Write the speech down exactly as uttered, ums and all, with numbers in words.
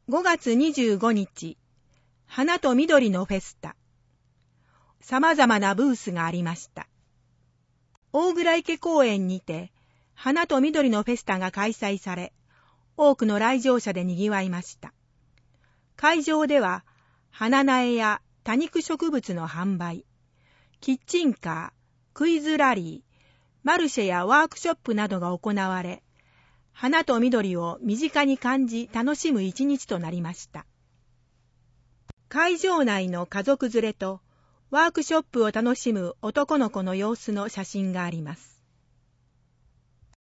ごがつにじゅうごにち、花と緑のフェスタ。様々なブースがありました。大倉池公園にて、花と緑のフェスタが開催され、多くの来場者で賑わいました。会場では、花苗や多肉植物の販売、キッチンカー、クイズラリー、マルシェやワークショップなどが行われ、花と緑を身近に感じ楽しむ一日となりました。会場内の家族連れとワークショップを楽しむ男の子の様子の写真があります。